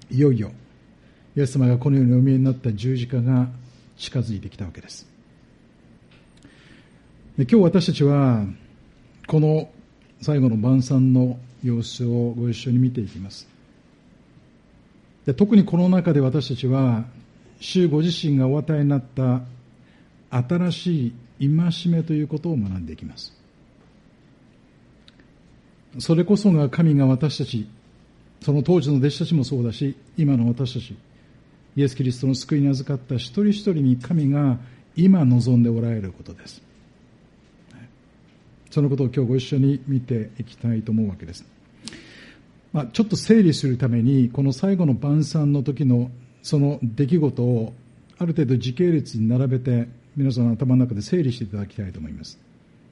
いよいよイエス様がこの世にお見えになった十字架が近づいてきたわけです。で、今日私たちはこの最後の晩餐の様子をご一緒に見ていきます。で、特にこの中で私たちは主ご自身がお与えになった新しい戒めということを学んでいきます。それこそが神が私たち、その当時の弟子たちもそうだし、今の私たち、イエス・キリストの救いに預かった一人一人に神が今望んでおられることです。そのことを今日ご一緒に見ていきたいと思うわけです。ちょっと整理するために、この最後の晩餐の時のその出来事をある程度時系列に並べて、皆さんの頭の中で整理していただきたいと思います。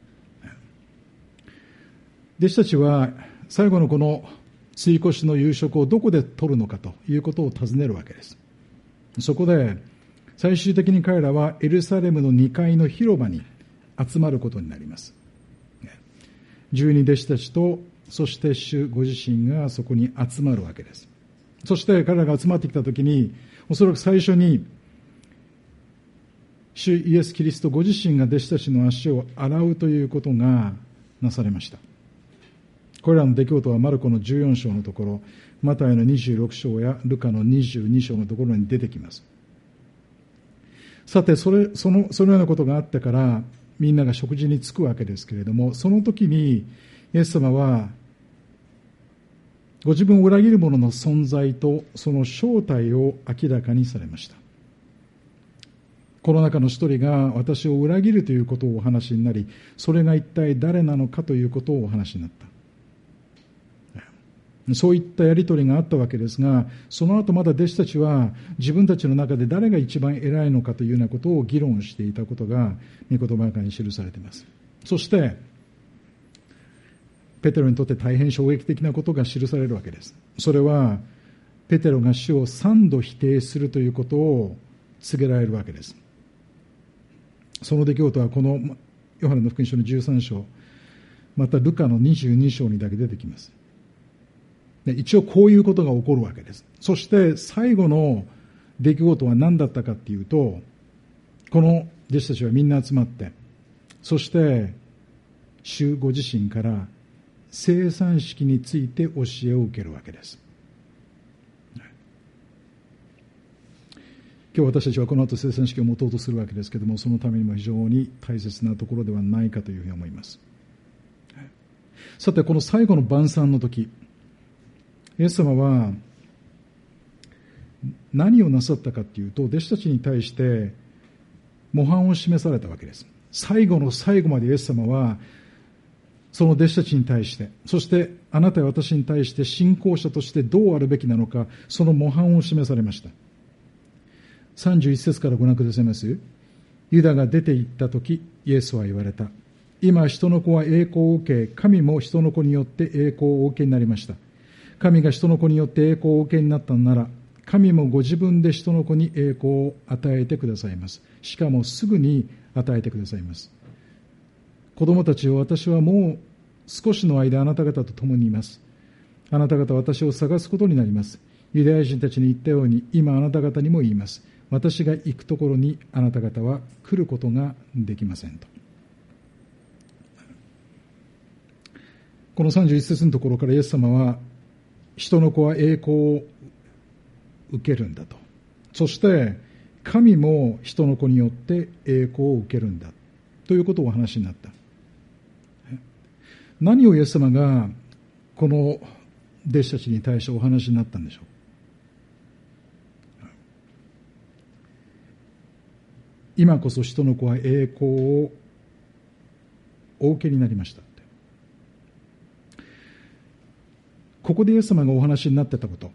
弟子たちは最後のこの追越の夕食をどこで取るのかということを尋ねるわけです。そこで最終的に彼らはエルサレムの2階の広場に集まることになります。12弟子たちと、そして主ご自身がそこに集まるわけです。そして彼らが集まってきたときに、おそらく最初に主イエス・キリストご自身が弟子たちの足を洗うということがなされました。これらの出来事はマルコの14章のところ、マタイの26章やルカの22章のところに出てきます。さて、そのようなことがあってからみんなが食事に就くわけですけれども、その時にイエス様はご自分を裏切る者の存在とその正体を明らかにされました。この中の一人が私を裏切るということをお話になり、それが一体誰なのかということをお話になった。そういったやり取りがあったわけですが、その後まだ弟子たちは自分たちの中で誰が一番偉いのかというようなことを議論していたことが御言葉の中に記されています。そしてペテロにとって大変衝撃的なことが記されるわけです。それはペテロが主を3度否定するということを告げられるわけです。その出来事はこのヨハネの福音書の13章、またルカの22章にだけ出てきます。一応こういうことが起こるわけです。そして最後の出来事は何だったかっていうと、この弟子たちはみんな集まって、そして主ご自身から生産式について教えを受けるわけです。今日私たちはこの後生産式を持とうとするわけですけれども、そのためにも非常に大切なところではないかというふうに思います。さて、この最後の晩餐の時、イエス様は何をなさったかというと、弟子たちに対して模範を示されたわけです。最後の最後までイエス様はその弟子たちに対して、そしてあなたや私に対して信仰者としてどうあるべきなのか、その模範を示されました。31節からご覧くださいます。ユダが出て行った時、イエスは言われた。今人の子は栄光を受け、神も人の子によって栄光をお受けになりました。神が人の子によって栄光をお受けになったのなら、神もご自分で人の子に栄光を与えてくださいます。しかもすぐに与えてくださいます。子供たちを、私はもう少しの間あなた方と共にいます。あなた方は私を探すことになります。ユダヤ人たちに言ったように、今あなた方にも言います。私が行くところにあなた方は来ることができませんと。この31節のところからイエス様は、人の子は栄光を受けるんだと。そして神も人の子によって栄光を受けるんだということをお話になった。何をイエス様がこの弟子たちに対してお話になったんでしょう。今こそ人の子は栄光をお受けになりました。ここでイエス様がお話になってたこと、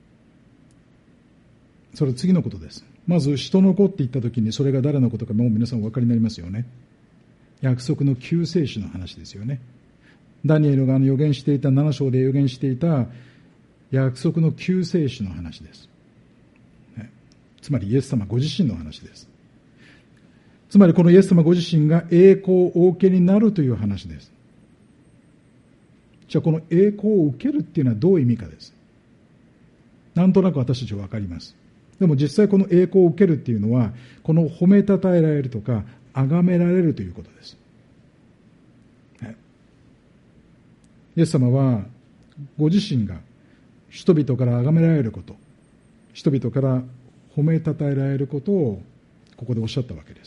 それは次のことです。まず人の子って言ったときに、それが誰のことかもう皆さんお分かりになりますよね。約束の救世主の話ですよね。ダニエルが預言していた、7章で預言していた約束の救世主の話です。つまりイエス様ご自身の話です。つまりこのイエス様ご自身が栄光をお受けになるという話です。じゃあこの栄光を受けるっていうのはどういう意味かです。 なんとなく私たちは分かります。でも実際この栄光を受けるっていうのは、この褒めたたえられるとか崇められるということです。イエス様はご自身が人々から崇められること、人々から褒めたたえられることをここでおっしゃったわけです。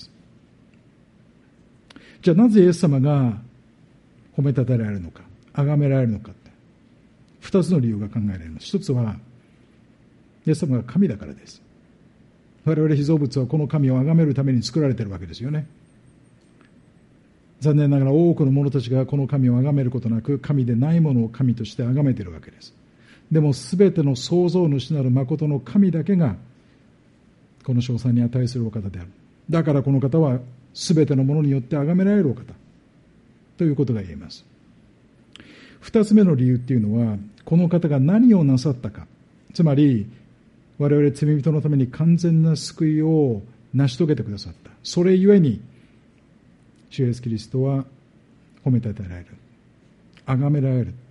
じゃあなぜイエス様が褒めたたえられるのか、崇められるのかって、二つの理由が考えられます。一つはイエス様が神だからです。我々被造物はこの神を崇めるために作られているわけですよね。残念ながら多くの者たちがこの神を崇めることなく、神でないものを神として崇めているわけです。でもすべての創造主なる誠の神だけがこの称賛に値するお方である。だからこの方はすべてのものによって崇められるお方ということが言えます。二つ目の理由っていうのは、この方が何をなさったか、つまり我々罪人のために完全な救いを成し遂げてくださった。それゆえに主イエスキリストは褒めたたえられる、崇められる。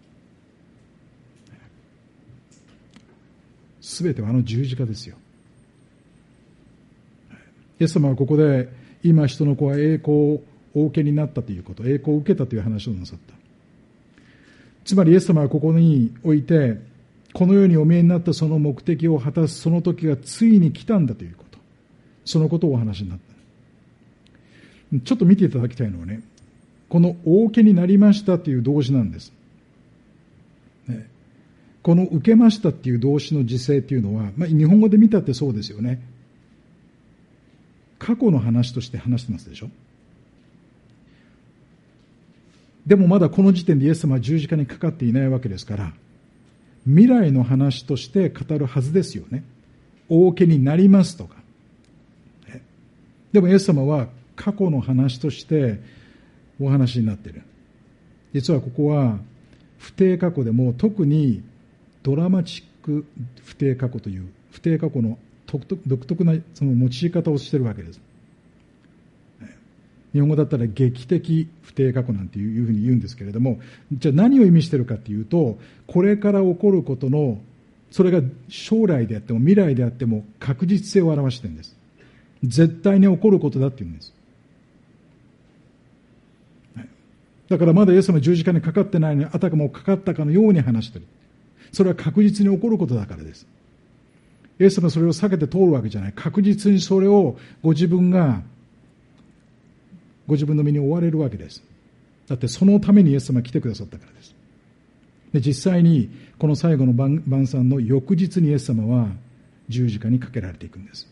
すべてはあの十字架ですよ。イエス様はここで今人の子は栄光をお受けになったということ、栄光を受けたという話をなさった。つまりイエス様はここにおいて、この世にお見えになったその目的を果たすその時がついに来たんだということ、そのことをお話になった。ちょっと見ていただきたいのはね、このお受けになりましたという動詞なんです。この受けましたっていう動詞の時制っていうのは、日本語で見たってそうですよね。過去の話として話してますでしょ。でもまだこの時点でイエス様は十字架にかかっていないわけですから、未来の話として語るはずですよね。お受けになりますとか。でもイエス様は過去の話としてお話になっている。実はここは不定過去でも特にドラマチック不定過去という不定過去の独特なその用い方をしているわけです。日本語だったら劇的不定過去なんていうふうに言うんですけれども、じゃあ何を意味しているかというと、これから起こることの、それが将来であっても未来であっても確実性を表しているんです。絶対に起こることだっていうんです。だからまだイエス様十字架にかかってないのに、あたかもかかったかのように話している。それは確実に起こることだからです。イエス様はそれを避けて通るわけじゃない。確実にそれをご自分の身に追われるわけです。だってそのためにイエス様は来てくださったからです。で、実際にこの最後の晩餐の翌日にイエス様は十字架にかけられていくんです。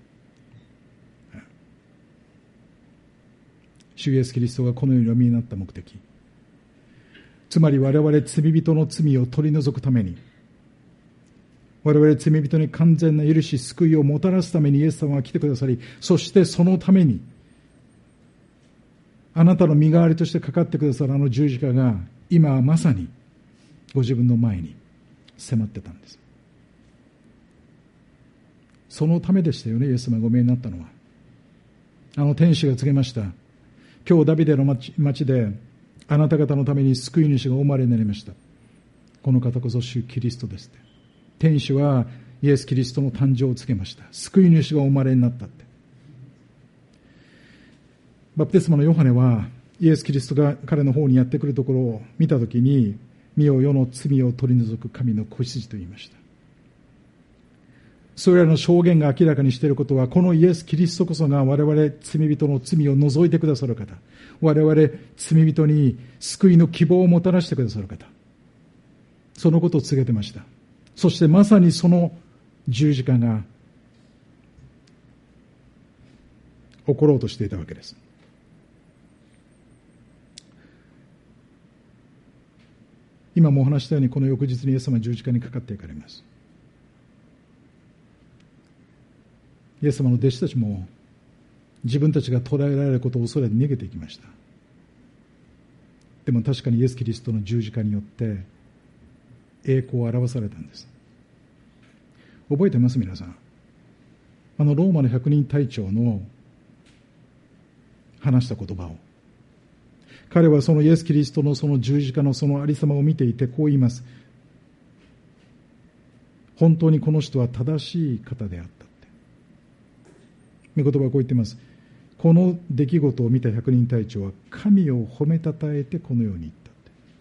主イエスキリストがこの世にお見えになった目的、つまり我々罪人の罪を取り除くために、我々罪人に完全な許し救いをもたらすためにイエス様は来てくださり、そしてそのためにあなたの身代わりとしてかかってくださるあの十字架が今はまさにご自分の前に迫ってたんです。そのためでしたよね、イエス様がお見えになったのは。あの天使が告げました。今日ダビデの町であなた方のために救い主がお生まれになりました。この方こそ主キリストですって。天使はイエスキリストの誕生を告げました。救い主がお生まれになったって。バプテスマのヨハネはイエスキリストが彼の方にやってくるところを見たときに、見よ世の罪を取り除く神の子羊と言いました。それらの証言が明らかにしていることは、このイエス・キリストこそが我々罪人の罪を除いてくださる方、我々罪人に救いの希望をもたらしてくださる方、そのことを告げてました。そしてまさにその十字架が起ころうとしていたわけです。今もお話したように、この翌日にイエス様は十字架にかかっていかれます。イエス様の弟子たちも自分たちが捕らえられることを恐れて逃げていきました。でも確かにイエス・キリストの十字架によって栄光を表されたんです。覚えてます皆さん。ローマの100人隊長の話した言葉を、彼はそのイエス・キリストのその十字架のそのありさまを見ていてこう言います。 本当にこの人は正しい方であったって。御言葉はこう言っています。この出来事を見た百人隊長は神を褒めたたえてこのように言った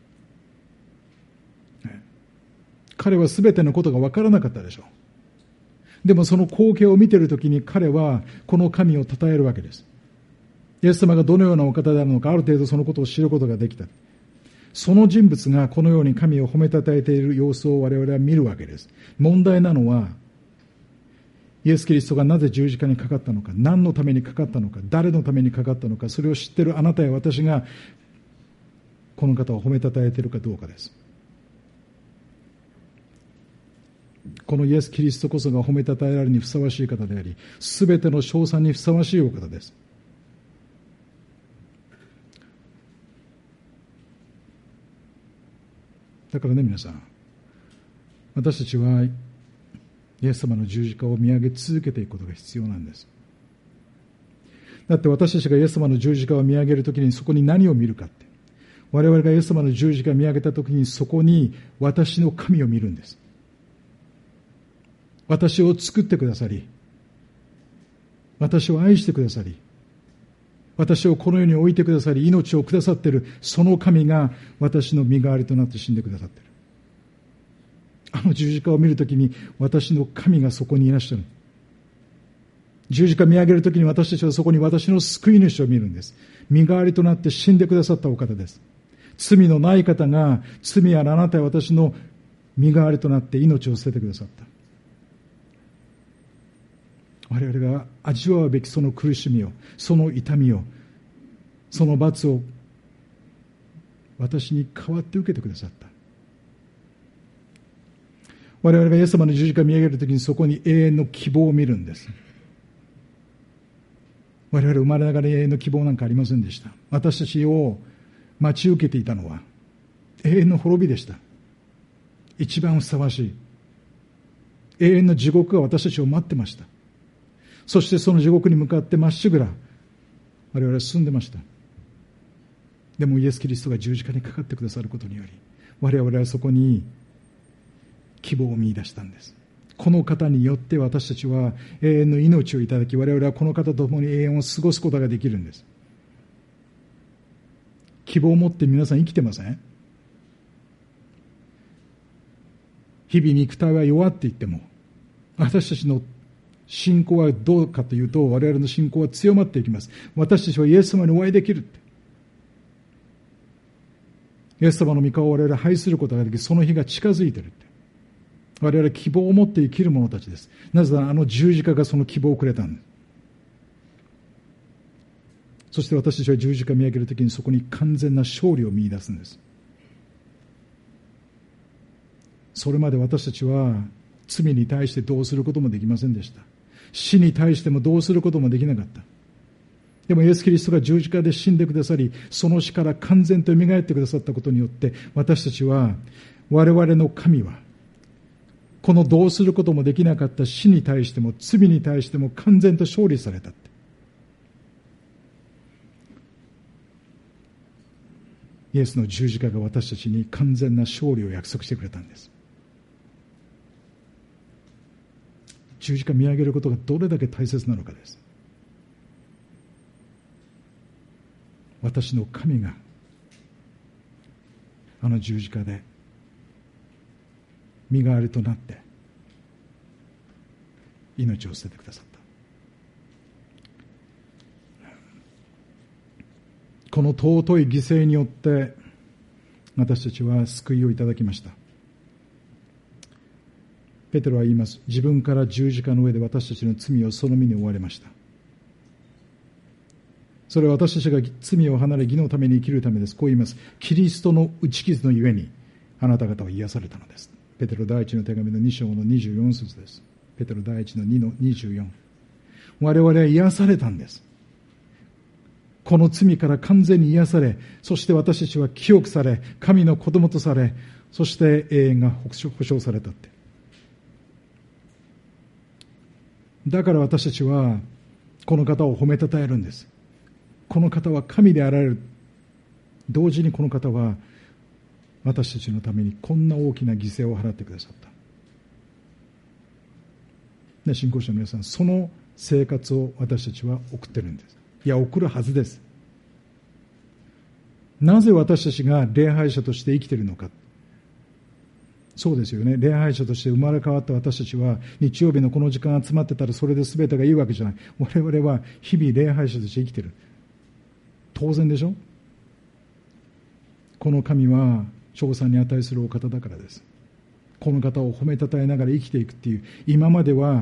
って。彼は全てのことが分からなかったでしょう。でもその光景を見ているときに彼はこの神を称えるわけです。イエス様がどのようなお方であるのか、ある程度そのことを知ることができた。その人物がこのように神を褒めたたえている様子を我々は見るわけです。問題なのは、イエス・キリストがなぜ十字架にかかったのか、何のためにかかったのか、誰のためにかかったのか、それを知っているあなたや私がこの方を褒めたたえているかどうかです。このイエス・キリストこそが褒めたたえられるにふさわしい方であり、すべての称賛にふさわしいお方です。だからね、皆さん、私たちはイエス様の十字架を見上げ続けていくことが必要なんです。だって私たちがイエス様の十字架を見上げるときにそこに何を見るかって、我々がイエス様の十字架を見上げたときにそこに私の神を見るんです。私を作ってくださり、私を愛してくださり、私をこの世に置いてくださり、命をくださっているその神が私の身代わりとなって死んでくださっている。あの十字架を見るときに私の神がそこにいらっしゃる。十字架を見上げるときに私たちはそこに私の救い主を見るんです。身代わりとなって死んでくださったお方です。罪のない方が罪あるあなたや私の身代わりとなって命を捨ててくださった。我々が味わうべきその苦しみを、その痛みを、その罰を私に代わって受けてくださった。我々がイエス様の十字架を見上げるときにそこに永遠の希望を見るんです。我々生まれながら永遠の希望なんかありませんでした。私たちを待ち受けていたのは永遠の滅びでした。一番ふさわしい永遠の地獄が私たちを待ってました。そしてその地獄に向かってまっしぐら我々は進んでました。でもイエス・キリストが十字架にかかってくださることにより我々はそこに希望を見出したんです。この方によって私たちは永遠の命をいただき、我々はこの方と共に永遠を過ごすことができるんです。希望を持って皆さん生きてません？日々肉体は弱っていっても私たちの信仰はどうかというと、我々の信仰は強まっていきます。私たちはイエス様にお会いできるって。イエス様の御顔を我々は拝することができ、その日が近づいているって。我々は希望を持って生きる者たちです。なぜならあの十字架がその希望をくれたんです。そして私たちは十字架を見上げるときにそこに完全な勝利を見出すんです。それまで私たちは罪に対してどうすることもできませんでした。死に対してもどうすることもできなかった。でもイエス・キリストが十字架で死んでくださり、その死から完全と蘇ってくださったことによって、私たちは我々の神はこのどうすることもできなかった死に対しても罪に対しても完全と勝利されたって。イエスの十字架が私たちに完全な勝利を約束してくれたんです。十字架見上げることがどれだけ大切なのかです。私の神があの十字架で身代わりとなって命を捨ててくださった。この尊い犠牲によって私たちは救いをいただきました。ペテロは言います。自分から十字架の上で私たちの罪をその身に負われました。それは私たちが罪を離れ義のために生きるためです。こう言います。キリストの打ち傷のゆえにあなた方は癒されたのです。ペテロ第一の手紙の2章の24節です。ペテロ第一の2の24。我々は癒されたんです。この罪から完全に癒され、そして私たちは清くされ、神の子供とされ、そして永遠が保証されたって。だから私たちはこの方を褒めたたえるんです。この方は神であられる。同時にこの方は私たちのためにこんな大きな犠牲を払ってくださった。 ね、信仰者の皆さん、その生活を私たちは送ってるんです。いや、送るはずです。なぜ私たちが礼拝者として生きているのか。そうですよね。礼拝者として生まれ変わった私たちは、日曜日のこの時間集まってたらそれで全てがいいわけじゃない。我々は日々礼拝者として生きている。当然でしょ。この神は称賛に値するお方だからです。この方を褒めたたえながら生きていくっていう、今までは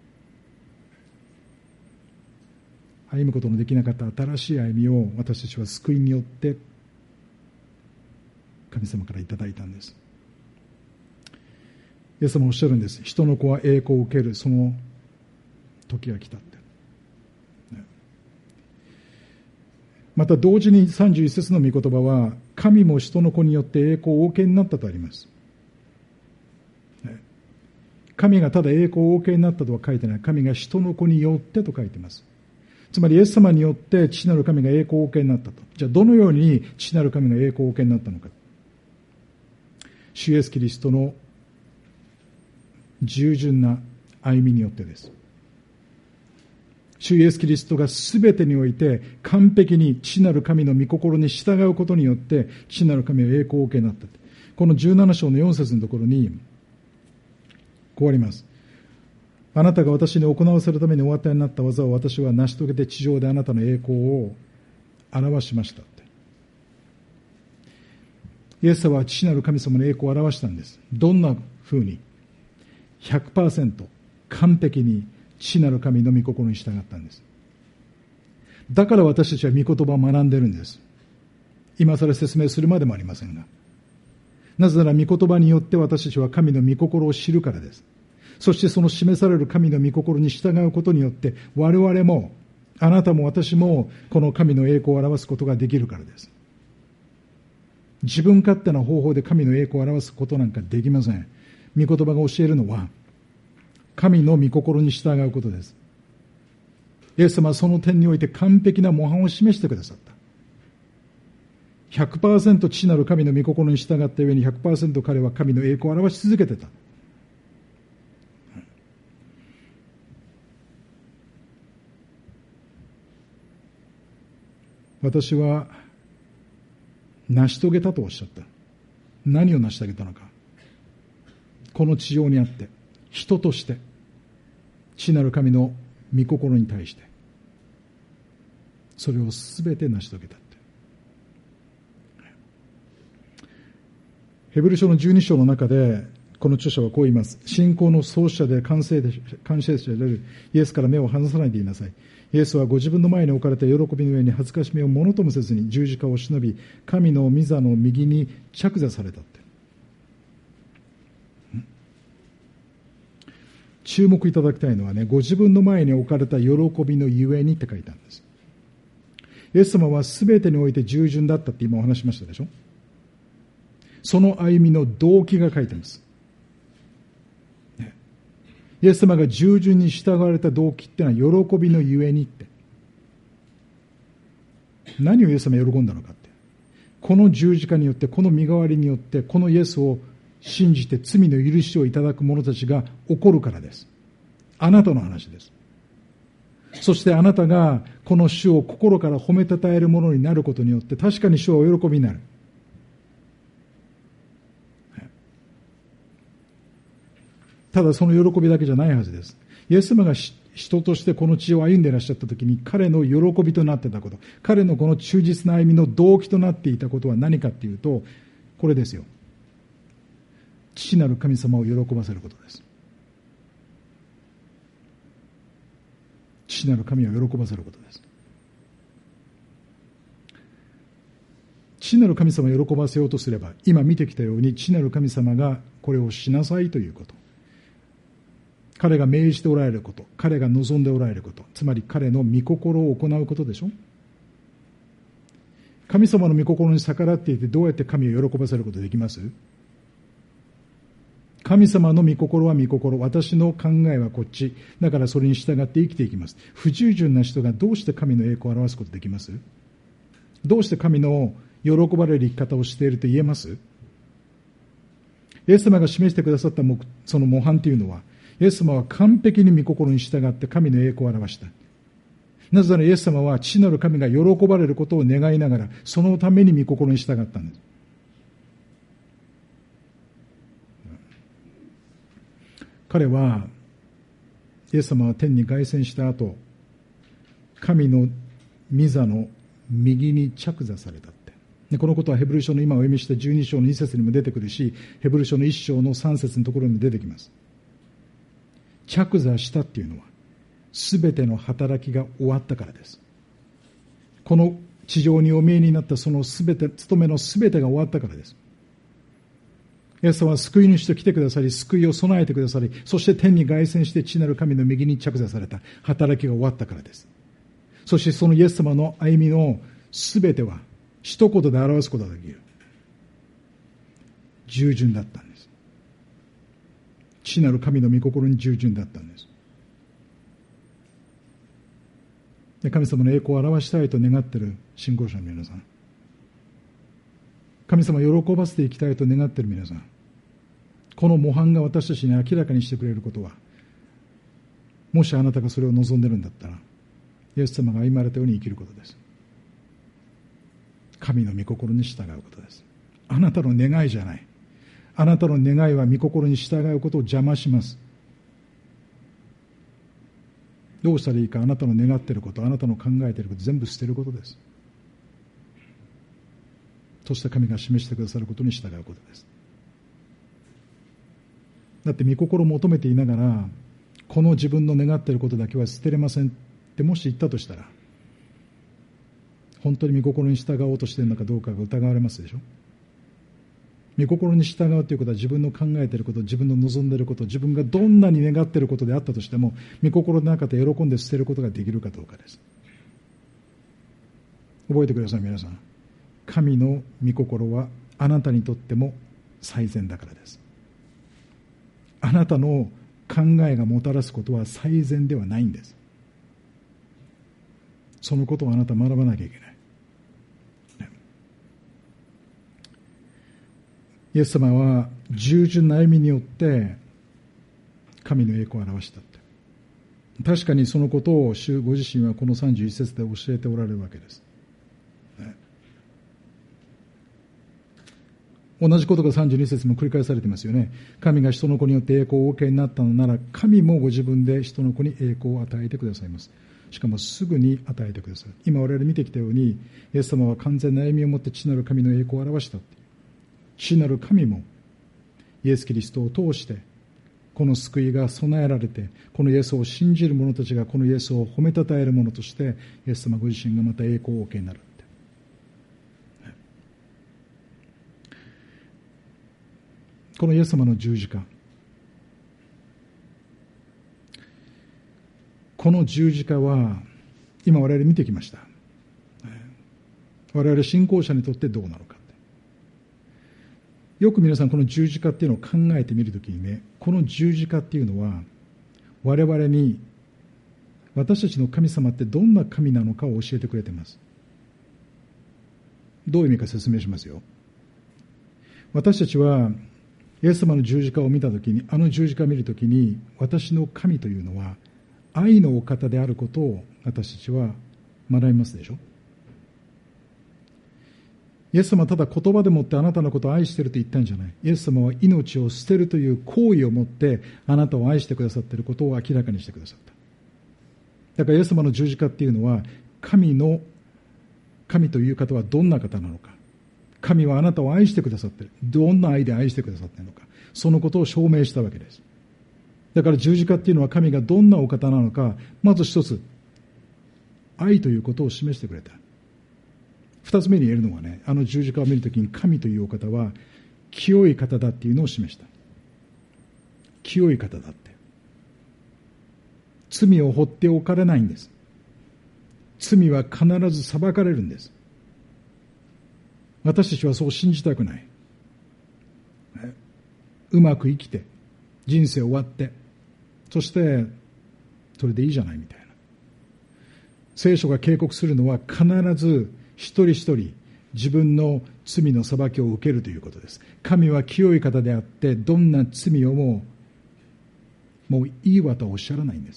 歩むことのできなかった新しい歩みを私たちは救いによって神様からいただいたんです。イエス様おっしゃるんです。人の子は栄光を受ける、その時が来たって。また同時に31節の御言葉は、神も人の子によって栄光をお受けになったとあります。神がただ栄光をお受けになったとは書いてない。神が人の子によってと書いています。つまりイエス様によって父なる神が栄光をお受けになったと。じゃあどのように父なる神が栄光をお受けになったのか。主イエスキリストの従順な歩みによってです。主イエスキリストがすべてにおいて完璧に父なる神の御心に従うことによって父なる神は栄光をお受けになった。この17章の4節のところにこうあります。あなたが私に行わせるためにお与えになった技を私は成し遂げて地上であなたの栄光を表しましたって。イエス様は父なる神様の栄光を表したんです。どんなふうに 100% 完璧に父なる神の御心に従ったんです。だから私たちは御言葉を学んでいるんです。今更説明するまでもありませんが、なぜなら御言葉によって私たちは神の御心を知るからです。そしてその示される神の御心に従うことによって我々もあなたも私もこの神の栄光を表すことができるからです。自分勝手な方法で神の栄光を表すことなんかできません。御言葉が教えるのは神の御心に従うことです。イエス様はその点において完璧な模範を示してくださった。100% 父なる神の御心に従った上に 100% 彼は神の栄光を表し続けてた。私は成し遂げたとおっしゃった。何を成し遂げたのか。この地上にあって人として父なる神の御心に対してそれをすべて成し遂げたって。ヘブル書の12章の中でこの著者はこう言います。信仰の創始者で完成者であるイエスから目を離さないでいなさい。イエスはご自分の前に置かれた喜びの上に恥ずかしめをものともせずに十字架を忍び神の御座の右に着座されたって。注目いただきたいのはね、ご自分の前に置かれた喜びのゆえにって書いてあるんです。イエス様は全てにおいて従順だったって今お話しましたでしょ。その歩みの動機が書いてあります。イエス様が従順に従われた動機っていうのは喜びのゆえにって。何をイエス様が喜んだのかって。この十字架によって、この身代わりによって、このイエスを信じて罪の許しをいただく者たちが起こるからです。あなたの話です。そしてあなたがこの主を心から褒めたたえるものになることによって確かに主はお喜びになる。ただその喜びだけじゃないはずです。イエス様が人としてこの地を歩んでいらっしゃった時に彼の喜びとなっていたこと、彼のこの忠実な歩みの動機となっていたことは何かっていうと、これですよ。父なる神様を喜ばせることです。父なる神を喜ばせることです。父なる神様を喜ばせようとすれば、今見てきたように父なる神様がこれをしなさいということ、彼が命じておられること、彼が望んでおられること、つまり彼の御心を行うことでしょ。神様の御心に逆らっていてどうやって神を喜ばせることできます？神様の御心は御心、私の考えはこっち、だからそれに従って生きていきます。不従順な人がどうして神の栄光を表すことできます？どうして神の喜ばれる生き方をしていると言えます？イエス様が示してくださったその模範というのは、 イエス様は完璧に御心に従って神の栄光を表した。なぜならイエス様は父なる神が喜ばれることを願いながら、そのために御心に従ったんです。彼は、イエス様は天に凱旋した後、神の御座の右に着座されたって。でこのことはヘブル書の今お読みした12章の2節にも出てくるし、ヘブル書の1章の3節のところにも出てきます。着座したっていうのは、すべての働きが終わったからです。この地上にお見えになったそのすべて、務めのすべてが終わったからです。イエス様は救い主と来てくださり、救いを備えてくださり、そして天に凱旋して父なる神の右に着座された。働きが終わったからです。そしてそのイエス様の歩みのすべては、一言で表すことができる。従順だったんです。父なる神の御心に従順だったんです。で神様の栄光を表したいと願っている信仰者の皆さん、神様を喜ばせていきたいと願っている皆さん、この模範が私たちに明らかにしてくれることは、もしあなたがそれを望んでいるんだったら、イエス様が歩まれたように生きることです。神の御心に従うことです。あなたの願いじゃない。あなたの願いは御心に従うことを邪魔します。どうしたらいいか、あなたの願っていること、あなたの考えていること全部捨てることです。そして神が示してくださることに従うことです。だって御心を求めていながら、この自分の願っていることだけは捨てれませんってもし言ったとしたら、本当に御心に従おうとしているのかどうかが疑われますでしょ。御心に従うということは自分の考えていること、自分の望んでいること、自分がどんなに願っていることであったとしても、御心の中で喜んで捨てることができるかどうかです。覚えてください皆さん。神の御心はあなたにとっても最善だからです。あなたの考えがもたらすことは最善ではないんです。そのことをあなたは学ばなきゃいけない。イエス様は従順な歩みによって神の栄光を表したって。確かにそのことを主ご自身はこの31節で教えておられるわけです。同じことが32節も繰り返されていますよね。神が人の子によって栄光をお受けになったのなら、神もご自分で人の子に栄光を与えてくださいます。しかもすぐに与えてくださる。今我々見てきたように、イエス様は完全な歩みをもって父なる神の栄光を表した。父なる神もイエス・キリストを通してこの救いが備えられて、このイエスを信じる者たちがこのイエスを褒めたたえる者として、イエス様ご自身がまた栄光をお受けになる。このイエス様の十字架、この十字架は今我々見てきました。我々信仰者にとってどうなのか。よく皆さんこの十字架っていうのを考えてみるときにね、この十字架っていうのは我々に私たちの神様ってどんな神なのかを教えてくれています。どういう意味か説明しますよ。私たちはイエス様の十字架を見たときに、あの十字架を見るときに、私の神というのは愛のお方であることを私たちは学びますでしょ。イエス様はただ言葉でもってあなたのことを愛していると言ったんじゃない。イエス様は命を捨てるという行為をもってあなたを愛してくださっていることを明らかにしてくださった。だからイエス様の十字架っていうのは、神という方はどんな方なのか、神はあなたを愛してくださっている、どんな愛で愛してくださっているのか、そのことを証明したわけです。だから十字架っていうのは神がどんなお方なのか、まず一つ愛ということを示してくれた。二つ目に言えるのはね、あの十字架を見るときに神というお方は清い方だっていうのを示した。清い方だって。罪を放っておかれないんです。罪は必ず裁かれるんです。私たちはそう信じたくない。うまく生きて人生終わって、そしてそれでいいじゃないみたいな。聖書が警告するのは必ず一人一人自分の罪の裁きを受けるということです。神は清い方であって、どんな罪をももういいわとはおっしゃらないんです。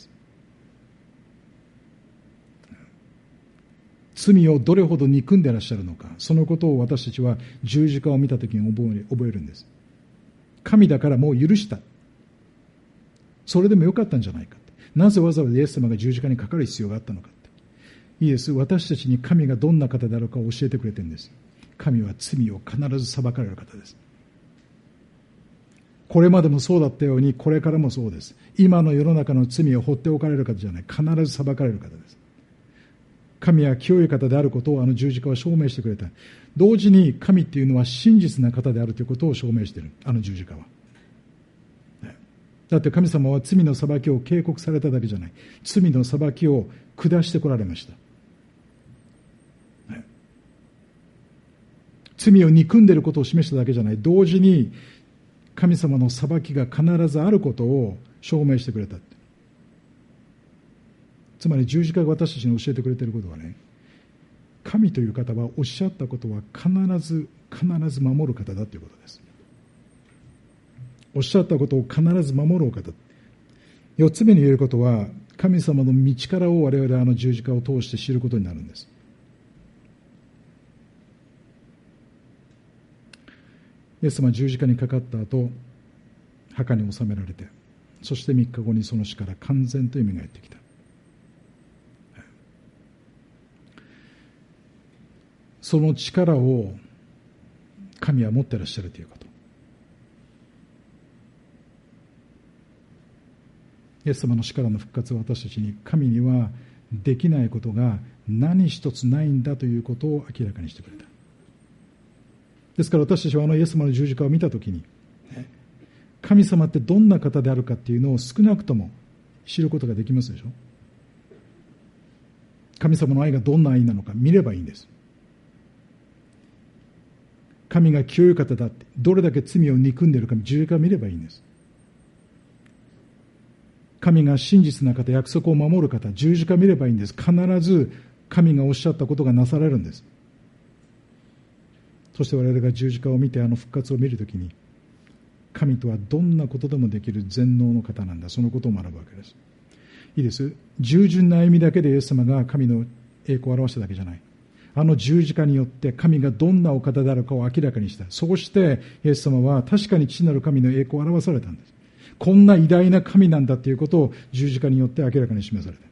罪をどれほど憎んでいらっしゃるのか、そのことを私たちは十字架を見たときに覚えるんです。神だからもう許した。それでもよかったんじゃないか。なぜわざわざイエス様が十字架にかかる必要があったのか。いいです。私たちに神がどんな方であるかを教えてくれてるんです。神は罪を必ず裁かれる方です。これまでもそうだったように、これからもそうです。今の世の中の罪を放っておかれる方じゃない。必ず裁かれる方です。神は清い方であることを十字架は証明してくれた。同時に神っていうのは真実な方であるということを証明している。十字架は。だって神様は罪の裁きを警告されただけじゃない。罪の裁きを下してこられました。罪を憎んでいることを示しただけじゃない。同時に神様の裁きが必ずあることを証明してくれた。つまり十字架が私たちに教えてくれていることはね、神という方はおっしゃったことは必ず守る方だということです。おっしゃったことを必ず守るお方。4つ目に言えることは、神様の道からを我々は十字架を通して知ることになるんです。イエス様は十字架にかかった後、墓に納められて、そして3日後にその死から完全と蘇ってきた。その力を神は持っていらっしゃるということ。イエス様の死からの復活は私たちに、神にはできないことが何一つないんだということを明らかにしてくれた。ですから私たちはイエス様の十字架を見たときに、神様ってどんな方であるかっていうのを少なくとも知ることができますでしょ。神様の愛がどんな愛なのか見ればいいんです。神が清い方だって、どれだけ罪を憎んでいるか十字架を見ればいいんです。神が真実な方、約束を守る方、十字架を見ればいいんです。必ず神がおっしゃったことがなされるんです。そして我々が十字架を見て復活を見るときに、神とはどんなことでもできる全能の方なんだ、そのことを学ぶわけです。いいです。従順な歩みだけでイエス様が神の栄光を表しただけじゃない。十字架によって神がどんなお方であるかを明らかにした。そうしてイエス様は確かに父なる神の栄光を表されたんです。こんな偉大な神なんだということを十字架によって明らかに示された。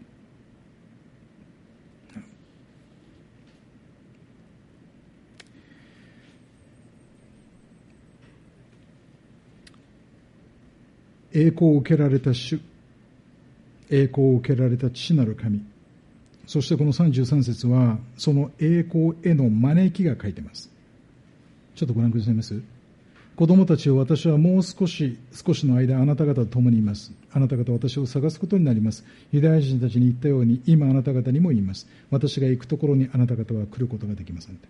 栄光を受けられた主、栄光を受けられた父なる神、そしてこの33節はその栄光への招きが書いています。ちょっとご覧くださいます。子供たちを、私はもう少しの間あなた方と共にいます。あなた方は私を探すことになります。ユダヤ人たちに言ったように今あなた方にも言います。私が行くところにあなた方は来ることができません。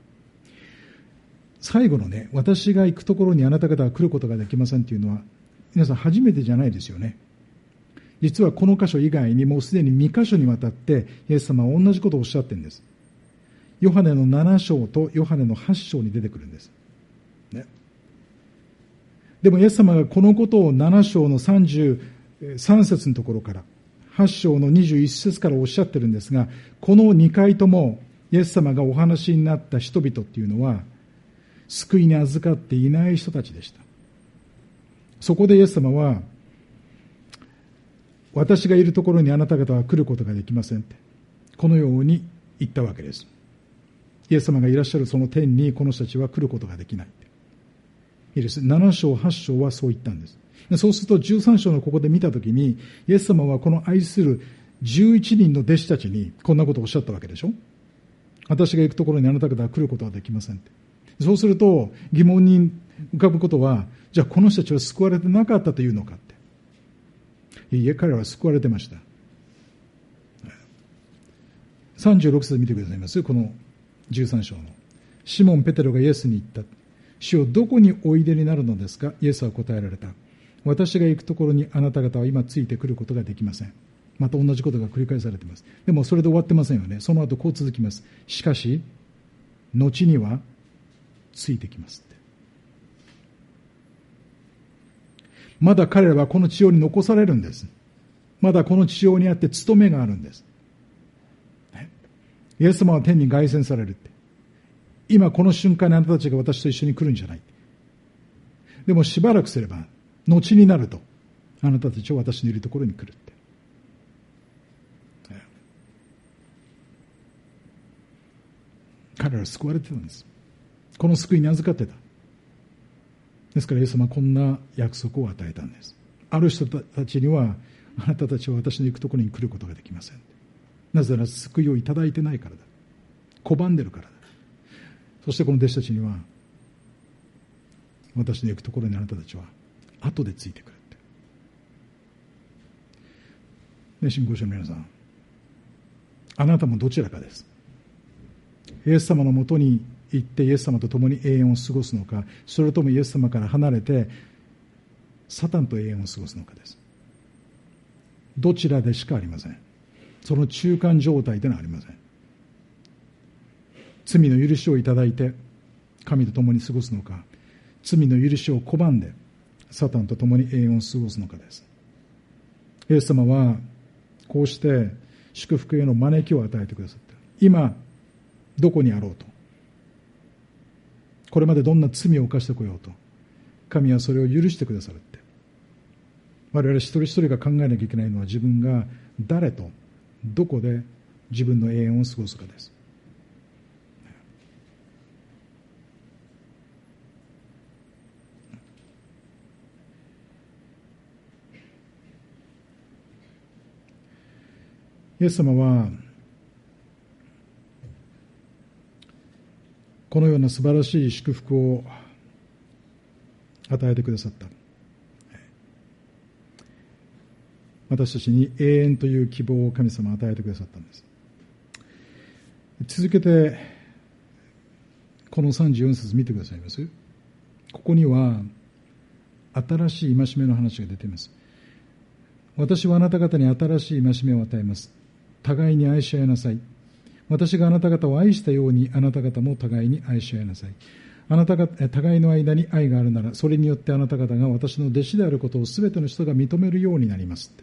最後のね、私が行くところにあなた方は来ることができませんというのは皆さん初めてじゃないですよね。実はこの箇所以外にもうすでに2箇所にわたってイエス様は同じことをおっしゃってるんです。ヨハネの7章とヨハネの8章に出てくるんです、ね、でもイエス様がこのことを7章の33節のところから8章の21節からおっしゃってるんですが、この2回ともイエス様がお話になった人々っていうのは救いに預かっていない人たちでした。そこでイエス様は、私がいるところにあなた方は来ることができませんって、このように言ったわけです。イエス様がいらっしゃるその天にこの人たちは来ることができない。いいです。7章、8章はそう言ったんです。そうすると13章のここで見たときに、イエス様はこの愛する11人の弟子たちにこんなことをおっしゃったわけでしょ。私が行くところにあなた方は来ることはできませんって。そうすると疑問に浮かぶことは、じゃあこの人たちは救われてなかったというのかって。いえ、彼らは救われてました。36節見てくださいます。この13章の。シモン・ペテロがイエスに言った。主よ、どこにおいでになるのですか。イエスは答えられた。私が行くところにあなた方は今ついてくることができません。また同じことが繰り返されています。でもそれで終わってませんよね。その後こう続きます。しかし、後にはついてきますって。 まだ彼らはこの地上に残されるんです。まだこの地上にあって務めがあるんです。イエス様は天に凱旋されるって。今この瞬間にあなたたちが私と一緒に来るんじゃない。でもしばらくすれば、後になると、あなたたちは私のいるところに来るって。彼らは救われてたんです。この救いに預かってた。ですからイエス様はこんな約束を与えたんです。ある人たちには、あなたたちは私の行くところに来ることができません。なぜなら救いをいただいてないからだ。拒んでるからだ。そしてこの弟子たちには、私の行くところにあなたたちは後でついてくるって。ね、信仰者の皆さん、あなたもどちらかです。イエス様のもとに行ってイエス様と共に永遠を過ごすのか、それともイエス様から離れてサタンと永遠を過ごすのかです。どちらでしかありません。その中間状態ではありません。罪の許しをいただいて神と共に過ごすのか、罪の許しを拒んでサタンと共に永遠を過ごすのかです。イエス様はこうして祝福への招きを与えてくださった。今どこにあろうと、これまでどんな罪を犯してこようと、神はそれを許してくださるって。我々一人一人が考えなきゃいけないのは、自分が誰とどこで自分の永遠を過ごすかです。イエス様はこのような素晴らしい祝福を与えてくださった。私たちに永遠という希望を神様は与えてくださったんです。続けてこの34節見てくださいます。ここには新しい戒めの話が出ています。私はあなた方に新しい戒めを与えます。互いに愛し合いなさい。私があなた方を愛したようにあなた方も互いに愛し合いなさい。あなた方互いの間に愛があるなら、それによってあなた方が私の弟子であることをすべての人が認めるようになりますって。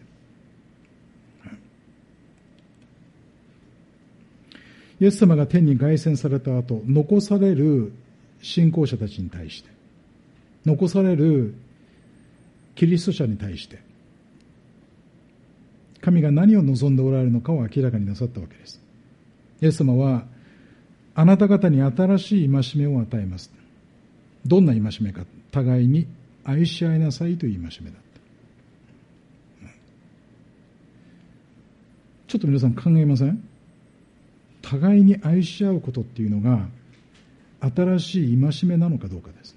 イエス様が天に凱旋された後、残される信仰者たちに対して、残されるキリスト者に対して、神が何を望んでおられるのかを明らかになさったわけです。イエス様は、あなた方に新しい戒めを与えます。どんな戒めか。互いに愛し合いなさいという戒めだった。ちょっと皆さん考えません？互いに愛し合うことっていうのが新しい戒めなのかどうかです。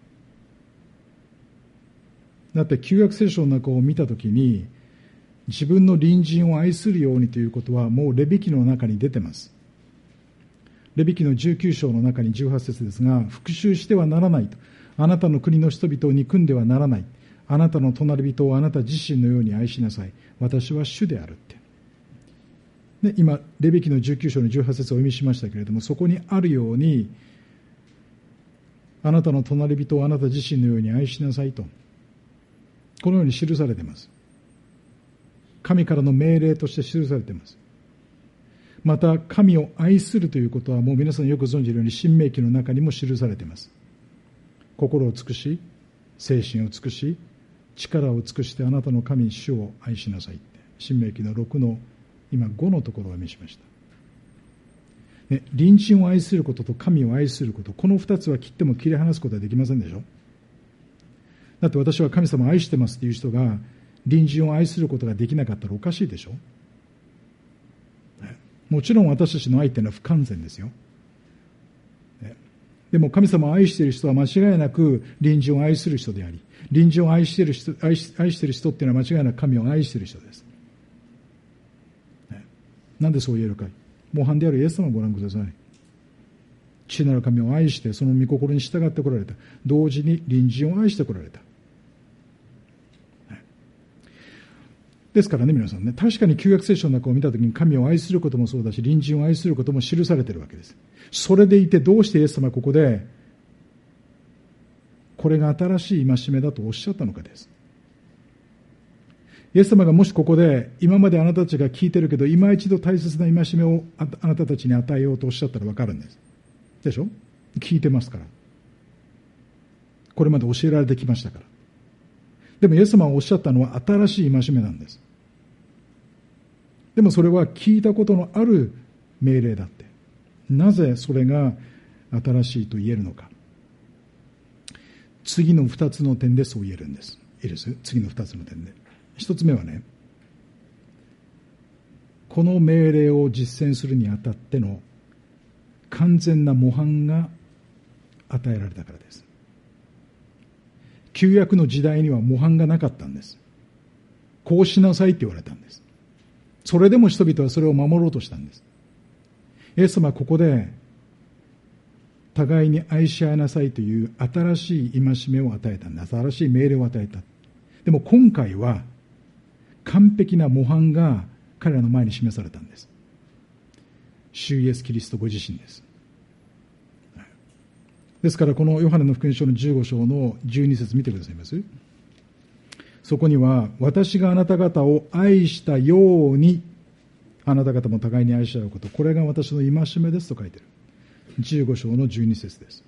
だって旧約聖書の中を見たときに、自分の隣人を愛するようにということはもうレビ記の中に出てます。レビ記の19章の中に18節ですが、復讐してはならないと。あなたの国の人々を憎んではならない。あなたの隣人をあなた自身のように愛しなさい。私は主であるって。で、今、レビ記の19章の18節をお読みしましたけれども、そこにあるように、あなたの隣人をあなた自身のように愛しなさいと。このように記されています。神からの命令として記されています。また、神を愛するということはもう皆さんよく存じるように申命記の中にも記されています。心を尽くし、精神を尽くし、力を尽くしてあなたの神主を愛しなさいって。申命記の6の今5のところを見しました。ね、隣人を愛することと神を愛すること、この2つは切っても切り離すことはできませんでしょ。だって私は神様を愛してますっていう人が隣人を愛することができなかったらおかしいでしょ。もちろん私たちの愛っていうのは不完全ですよ。でも神様を愛している人は間違いなく隣人を愛する人であり、隣人を愛している人っていうのは間違いなく神を愛している人です。なんでそう言えるか。模範であるイエス様をご覧ください。父なる神を愛してその御心に従ってこられた。同時に隣人を愛してこられた。ですからね、皆さんね、確かに旧約聖書の中を見たときに神を愛することもそうだし、隣人を愛することも記されているわけです。それでいてどうしてイエス様はここでこれが新しい戒めだとおっしゃったのかです。 イエス様がもしここで、今まであなたたちが聞いてるけど、今一度大切な戒めをあなたたちに与えようとおっしゃったらわかるんです。でしょ？聞いてますから。これまで教えられてきましたから。でもイエス様がおっしゃったのは新しい戒めなんです。でもそれは聞いたことのある命令だって。なぜそれが新しいと言えるのか。次の2つの点でそう言えるんです。いいです？次の2つの点で。1つ目はね、この命令を実践するにあたっての完全な模範が与えられたからです。旧約の時代には模範がなかったんです。こうしなさいって言われたんです。それでも人々はそれを守ろうとしたんです。イエス様はここで互いに愛し合いなさいという新しい戒めを与えたんです。新しい命令を与えた。でも今回は完璧な模範が彼らの前に示されたんです。主イエスキリストご自身です。ですからこのヨハネの福音書の15章の12節見てくださいます。そこには、私があなた方を愛したようにあなた方も互いに愛し合うこと、これが私の戒めですと書いている。15章の12節です、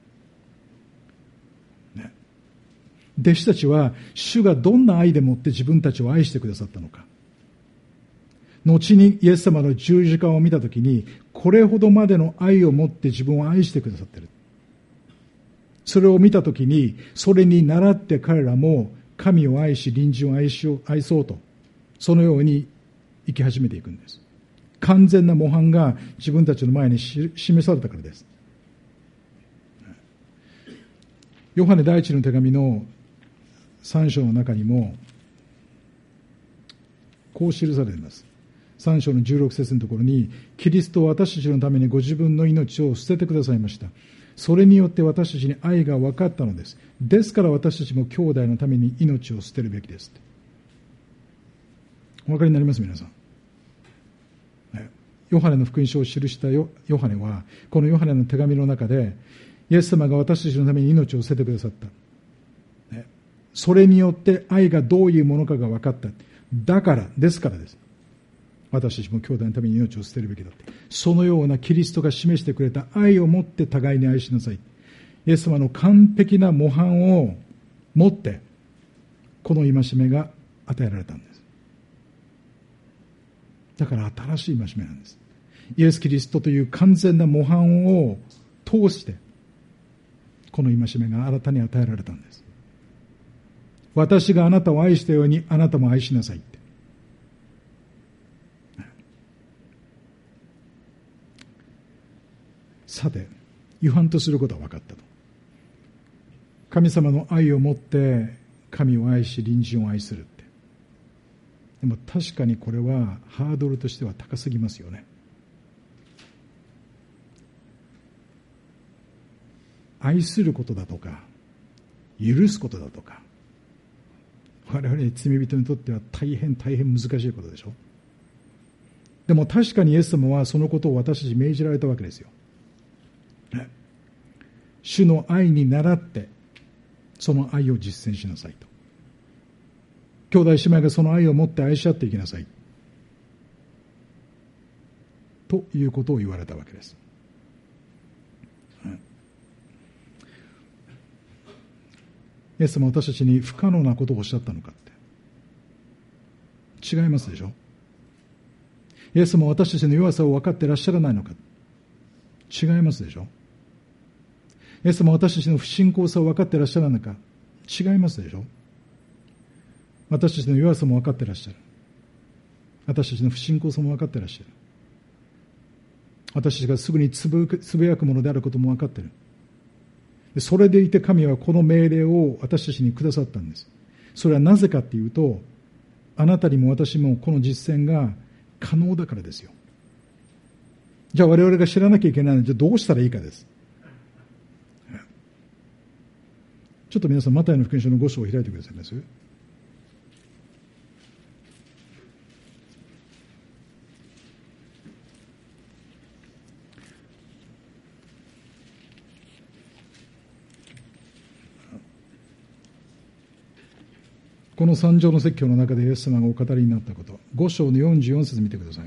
ね。弟子たちは主がどんな愛でもって自分たちを愛してくださったのか、後にイエス様の十字架を見たときに、これほどまでの愛を持って自分を愛してくださっている。それを見たときに、それに倣って彼らも神を愛し隣人を愛そうと、そのように生き始めていくんです。完全な模範が自分たちの前に示されたからです。ヨハネ第一の手紙の3章の中にもこう記されています。3章の16節のところに、キリストは私たちのためにご自分の命を捨ててくださいました。それによって私たちに愛が分かったのです。ですから私たちも兄弟のために命を捨てるべきです。お分かりになります皆さん。ヨハネの福音書を記したヨハネは、このヨハネの手紙の中で、イエス様が私たちのために命を捨ててくださった。それによって愛がどういうものかが分かった。ですからです。私たちも兄弟のために命を捨てるべきだって。そのようなキリストが示してくれた愛を持って互いに愛しなさい。イエス様の完璧な模範を持って、この戒めが与えられたんです。だから新しい戒めなんです。イエス・キリストという完全な模範を通して、この戒めが新たに与えられたんです。私があなたを愛したようにあなたも愛しなさいって。さて、違反とすることは分かったと。神様の愛をもって神を愛し隣人を愛するって。でも確かにこれはハードルとしては高すぎますよね。愛することだとか許すことだとか、我々罪人にとっては大変難しいことでしょ。でも確かにイエス様はそのことを私たちに命じられたわけですよ。主の愛に倣ってその愛を実践しなさいと。兄弟姉妹がその愛を持って愛し合っていきなさいということを言われたわけです。イエス様は私たちに不可能なことをおっしゃったのかって違いますでしょ。イエス様は私たちの弱さを分かっていらっしゃらないのか、違いますでしょ。イエス様は私たちの不信仰さを分かっていらっしゃらないのか、違いますでしょ。私たちの弱さも分かっていらっしゃる。私たちの不信仰さも分かっていらっしゃる。私たちがすぐにつぶやくものであることも分かっている。それでいて神はこの命令を私たちにくださったんです。それはなぜかっていうと、あなたにも私もこの実践が可能だからですよ。じゃあ我々が知らなきゃいけないのは、じゃあどうしたらいいかです。ちょっと皆さんマタイの福音書の5章を開いてくださいます。 この三条の説教の中でイエス様がお語りになったこと、5章の44節見てください。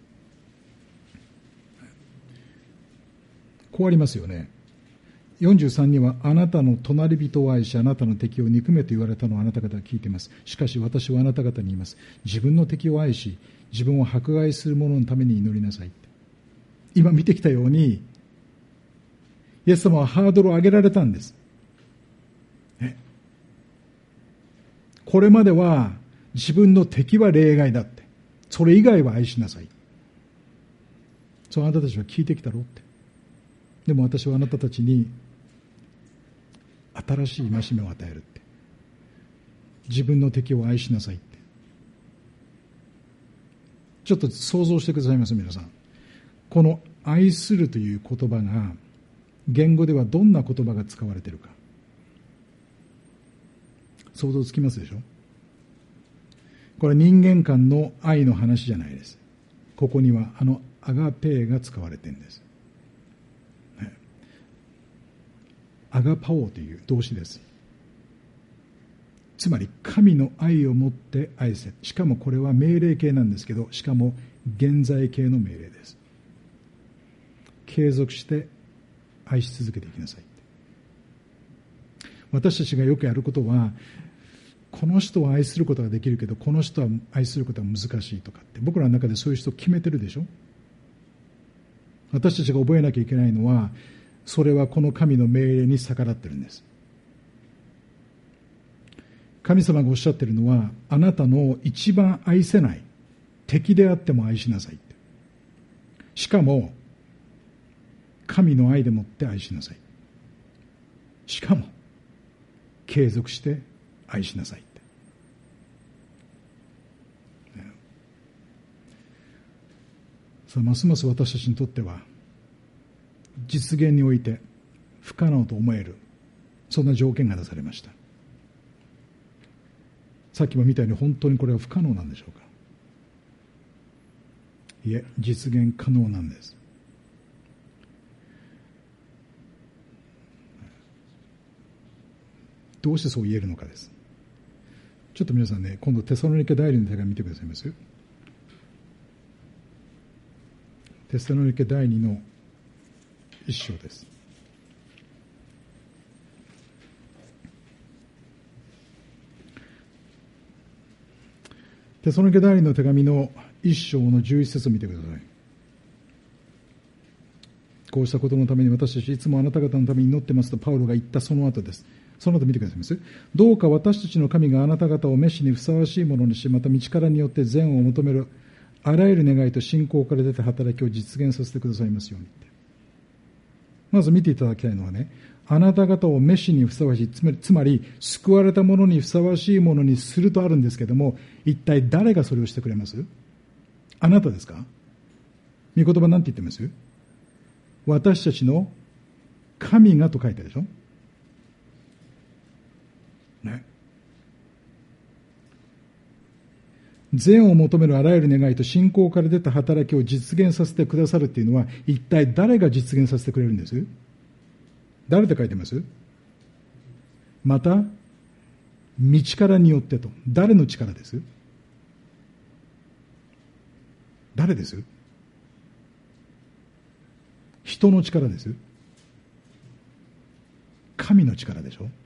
こうありますよね。43には、あなたの隣人を愛し、あなたの敵を憎めと言われたのをあなた方は聞いています。しかし私はあなた方に言います。自分の敵を愛し、自分を迫害する者のために祈りなさい。今見てきたように、イエス様はハードルを上げられたんです。これまでは自分の敵は例外だって。それ以外は愛しなさい。そうあなたたちは聞いてきたろうって。でも私はあなたたちに新しい戒めを与えるって。自分の敵を愛しなさいって。ちょっと想像してくださいます、皆さん。この愛するという言葉が、言語ではどんな言葉が使われているか。想像つきますでしょ？これは人間間の愛の話じゃないです。ここにはアガペーが使われているんです。アガパオという動詞です。つまり神の愛を持って愛せ。しかもこれは命令形なんですけど、しかも現在形の命令です。継続して愛し続けていきなさい。私たちがよくやることは、この人を愛することができるけど、この人は愛することは難しいとかって、僕らの中でそういう人を決めてるでしょ。私たちが覚えなきゃいけないのは、それはこの神の命令に逆らってるんです。神様がおっしゃっているのは、あなたの一番愛せない敵であっても愛しなさいって。しかも神の愛でもって愛しなさい。しかも継続して愛しなさいって。さあ、ますます私たちにとっては実現において不可能と思える、そんな条件が出されました。さっきも見たように本当にこれは不可能なんでしょうか。いえ、実現可能なんです。どうしてそう言えるのかです。ちょっと皆さんね、今度テサロニケ第二の手紙見てくださいます。テサロニケ第2の1章です。テサロニケ第2の手紙の1章の11節を見てください。こうしたことのために私たちいつもあなた方のために祈ってますとパウロが言ったその後です。その後見てくださいます。どうか私たちの神があなた方を召しにふさわしいものにし、また道からによって善を求めるあらゆる願いと信仰から出た働きを実現させてくださいますように。まず見ていただきたいのはね、あなた方を召しにふさわしい、つまり救われた者にふさわしいものにするとあるんですけども、一体誰がそれをしてくれます？あなたですか？御言葉なんて言ってます？私たちの神がと書いてあるでしょね。善を求めるあらゆる願いと信仰から出た働きを実現させてくださるっていうのは、一体誰が実現させてくれるんです？誰って書いてます？また道からによってと。誰の力です？誰です？人の力です。神の力でしょ。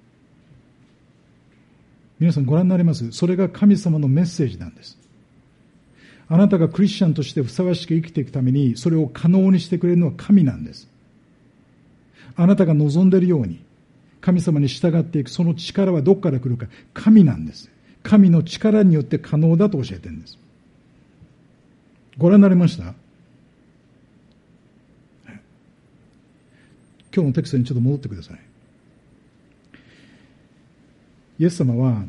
皆さんご覧になれます？それが神様のメッセージなんです。あなたがクリスチャンとしてふさわしく生きていくために、それを可能にしてくれるのは神なんです。あなたが望んでいるように神様に従っていく、その力はどこから来るか？神なんです。神の力によって可能だと教えてるんです。ご覧になりました？今日のテキストにちょっと戻ってください。イエス様は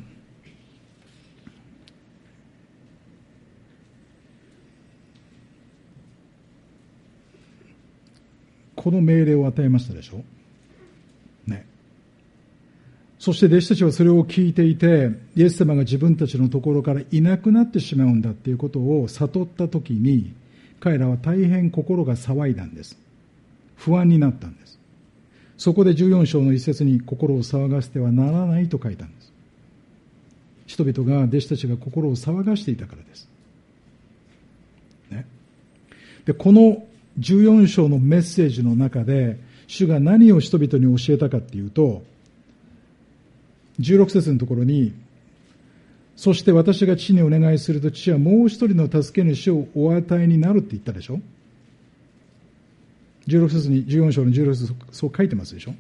この命令を与えましたでしょね。そして弟子たちはそれを聞いていて、イエス様が自分たちのところからいなくなってしまうんだっていうことを悟ったときに、彼らは大変心が騒いだんです。不安になったんです。そこで14章の一節に、心を騒がせてはならないと書いたんです。 人々が、弟子たちが心を騒がしていたからです。ね、でこの14章のメッセージの中で、主が何を人々に教えたかっていうと、16節のところに、そして私が父にお願いすると、父はもう一人の助け主をお与えになるって言ったでしょ。16節に、14章の16節、そう書いてますでしょ。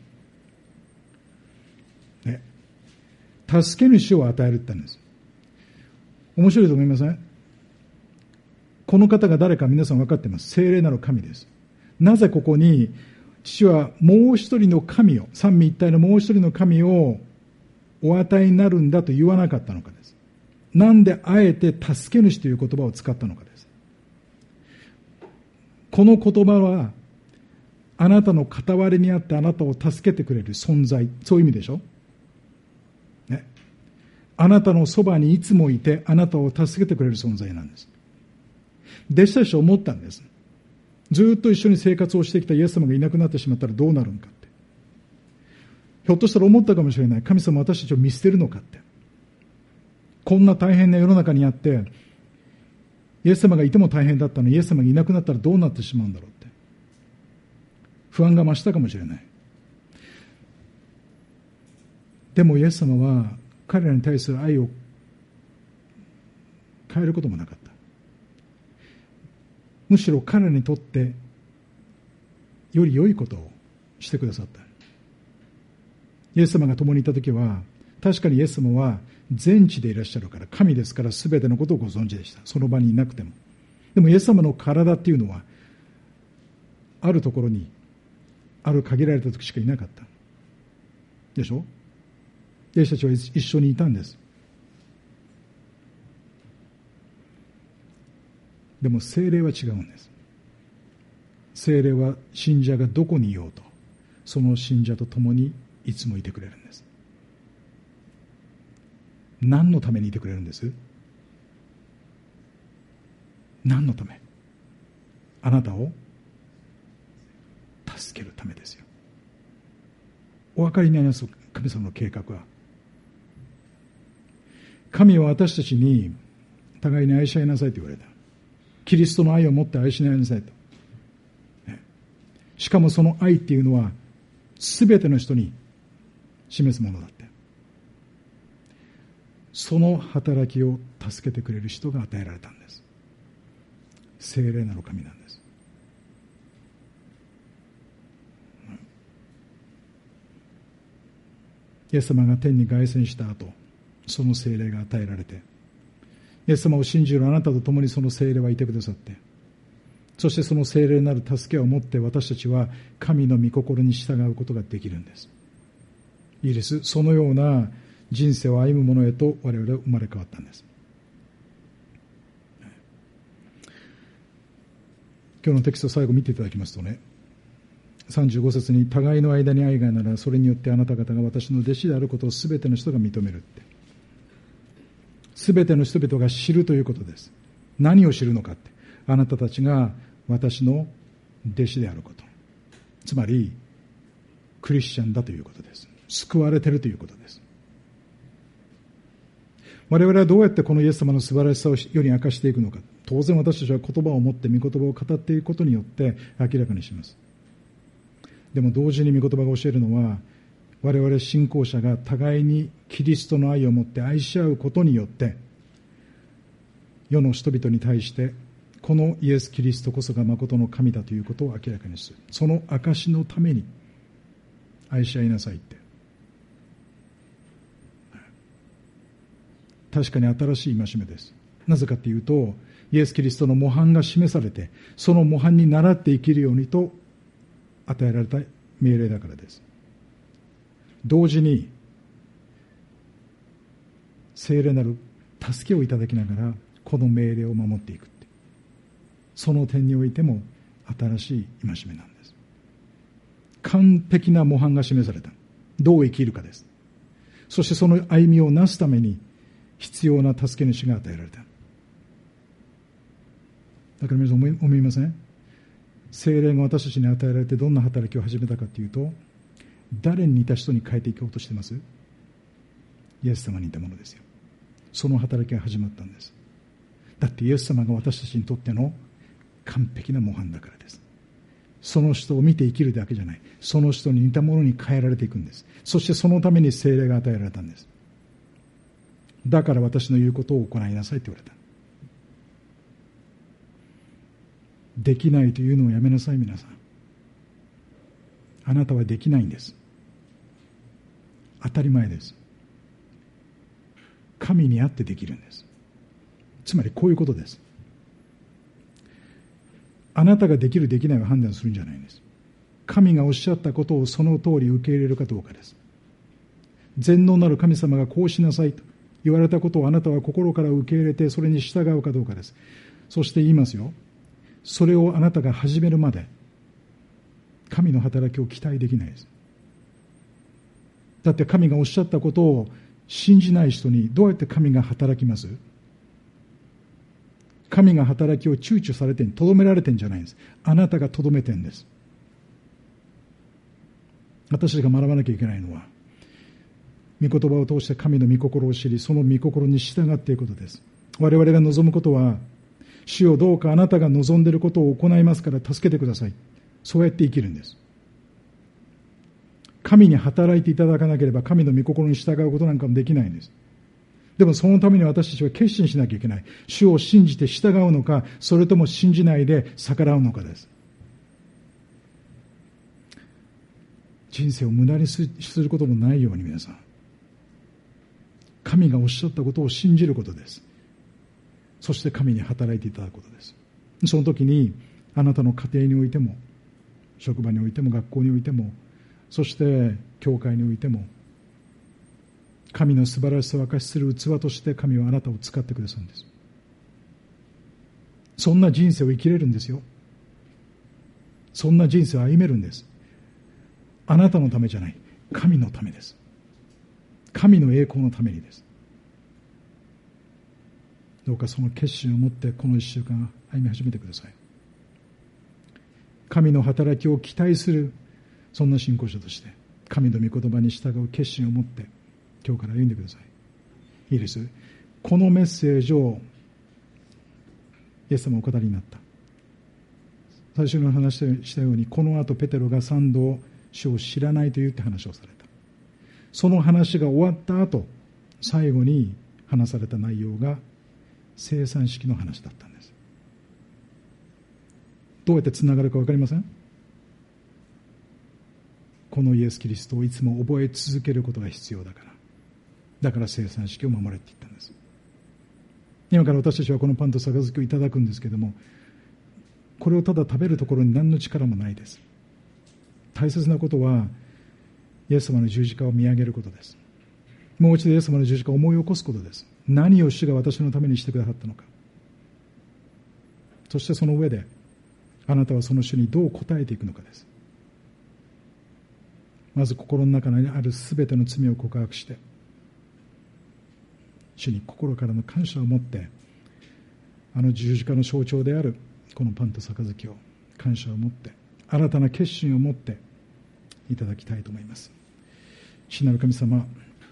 ね、助け主を与えるって言ったんです。面白いと思いません？この方が誰か皆さん分かってます。聖霊なる神です。なぜここに父はもう一人の神を、三位一体のもう一人の神をお与えになるんだと言わなかったのかです。なんであえて助け主という言葉を使ったのかです。この言葉はあなたの傍りにあってあなたを助けてくれる存在、そういう意味でしょ、ね、あなたのそばにいつもいてあなたを助けてくれる存在なんです。弟子たちは思ったんです。ずっと一緒に生活をしてきたイエス様がいなくなってしまったらどうなるのかって。ひょっとしたら思ったかもしれない。神様は私たちを見捨てるのかって。こんな大変な世の中にあって、イエス様がいても大変だったのにイエス様がいなくなったらどうなってしまうんだろうって。不安が増したかもしれない。でもイエス様は彼らに対する愛を変えることもなかった。むしろ彼らにとってより良いことをしてくださった。イエス様が共にいたときは、確かにイエス様は全知でいらっしゃるから、神ですから全てのことをご存知でした。その場にいなくても。でもイエス様の体っていうのは、あるところに、ある限られた時しかいなかった。でしょ？弟子たちは一緒にいたんです。でも聖霊は違うんです。聖霊は信者がどこにいようと、その信者と共にいつもいてくれるんです。何のためにいてくれるんです？何のため？あなたを助けるためですよ。お分かりになります？神様の計画は。神は私たちに互いに愛し合いなさいと言われた。キリストの愛を持って愛し合いなさいと。しかもその愛っていうのは全ての人に示すものだって。その働きを助けてくれる人が与えられたんです。聖霊なる神なんです。イエス様が天に凱旋した後、その聖霊が与えられて、イエス様を信じるあなたと共にその聖霊はいてくださって、そしてその聖霊なる助けを持って私たちは神の御心に従うことができるんです。いいです。そのような人生を歩む者へと我々は生まれ変わったんです。今日のテキストを最後見ていただきますとね、35節に、互いの間に愛がならそれによってあなた方が私の弟子であることをすべての人が認めるって。すべての人々が知るということです。何を知るのかって、あなたたちが私の弟子であること、つまりクリスチャンだということです。救われているということです。我々はどうやってこのイエス様の素晴らしさを世に明かしていくのか。当然私たちは言葉を持って御言葉を語っていくことによって明らかにします。でも同時に御言葉が教えるのは、我々信仰者が互いにキリストの愛を持って愛し合うことによって世の人々に対してこのイエス・キリストこそが誠の神だということを明らかにする。その証のために愛し合いなさいって。確かに新しい戒めです。なぜかというと、イエス・キリストの模範が示されて、その模範に倣って生きるようにと与えられた命令だからです。同時に聖霊なる助けをいただきながらこの命令を守っていくって、その点においても新しい戒めなんです。完璧な模範が示された。どう生きるかです。そしてその歩みをなすために必要な助け主が与えられた。だから皆さん思いません？聖霊が私たちに与えられてどんな働きを始めたかというと、誰に似た人に変えていこうとしてます？イエス様に似たものですよ。 その働きが始まったんです。だってイエス様が私たちにとっての完璧な模範だからです。その人を見て生きるだけじゃない、その人に似たものに変えられていくんです。そしてそのために聖霊が与えられたんです。だから私の言うことを行いなさいって言われた。できないというのをやめなさい。皆さん、あなたはできないんです。当たり前です。神にあってできるんです。つまりこういうことです。あなたができるできないを判断するんじゃないんです。神がおっしゃったことをその通り受け入れるかどうかです。全能なる神様がこうしなさいと言われたことをあなたは心から受け入れてそれに従うかどうかです。そして言いますよ、それをあなたが始めるまで神の働きを期待できないです。だって神がおっしゃったことを信じない人にどうやって神が働きます？神が働きを躊躇されてとどめられてんじゃないんです。あなたがとどめてんです。私が学ばなきゃいけないのは、御言葉を通して神の御心を知り、その御心に従っていくことです。我々が望むことは、主よどうかあなたが望んでいることを行いますから助けてください。そうやって生きるんです。神に働いていただかなければ神の御心に従うことなんかもできないんです。でもそのために私たちは決心しなきゃいけない。主を信じて従うのか、それとも信じないで逆らうのかです。人生を無駄にすることのないように、皆さん、神がおっしゃったことを信じることです。そして神に働いていただくことです。その時にあなたの家庭においても、職場においても、学校においても、そして教会においても、神の素晴らしさを明かしする器として神はあなたを使ってくださるんです。そんな人生を生きれるんですよ。そんな人生を歩めるんです。あなたのためじゃない、神のためです。神の栄光のためにです。どうかその決心を持ってこの一週間歩み始めてください。神の働きを期待する、そんな信仰者として神の御言葉に従う決心を持って今日から歩んでください。いいです。このメッセージをイエス様お語りになった。最初の話したように、この後ペテロが3度主を知らないと言って話をされた。その話が終わった後、最後に話された内容が生産式の話だったんです。どうやってつながるか分かりません？このイエス・キリストをいつも覚え続けることが必要だから。だから生産式を守れって言ったんです。今から私たちはこのパンと杯をいただくんですけれども、これをただ食べるところに何の力もないです。大切なことはイエス様の十字架を見上げることです。もう一度イエス様の十字架を思い起こすことです。何を主が私のためにしてくださったのか。そしてその上であなたはその主にどう答えていくのかです。まず心の中にあるすべての罪を告白して、主に心からの感謝を持って、あの十字架の象徴であるこのパンと杯を感謝を持って、新たな決心を持っていただきたいと思います。父なる神様、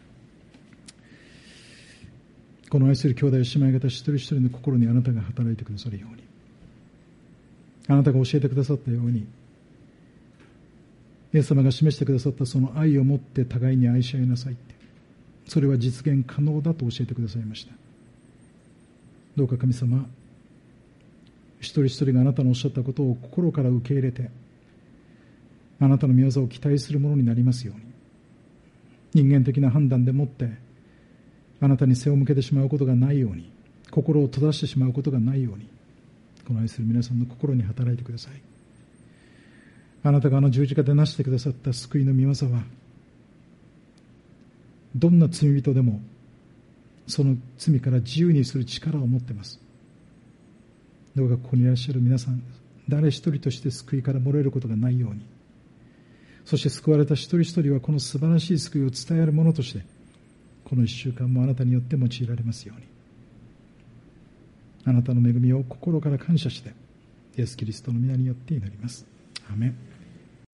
この愛する兄弟姉妹方一人一人の心にあなたが働いてくださるように、あなたが教えてくださったように、イエス様が示してくださったその愛を持って互いに愛し合いなさいって、それは実現可能だと教えてくださいました。どうか神様、一人一人があなたのおっしゃったことを心から受け入れて、あなたの御業を期待するものになりますように、人間的な判断でもってあなたに背を向けてしまうことがないように、心を閉ざしてしまうことがないように、この愛する皆さんの心に働いてください。あなたがあの十字架でなしてくださった救いの御業は、どんな罪人でもその罪から自由にする力を持っています。どうかここにいらっしゃる皆さん、誰一人として救いから漏れることがないように、そして救われた一人一人はこの素晴らしい救いを伝える者として、この一週間もあなたによって用いられますように、あなたの恵みを心から感謝して、イエス・キリストの皆によって祈ります。アーメン。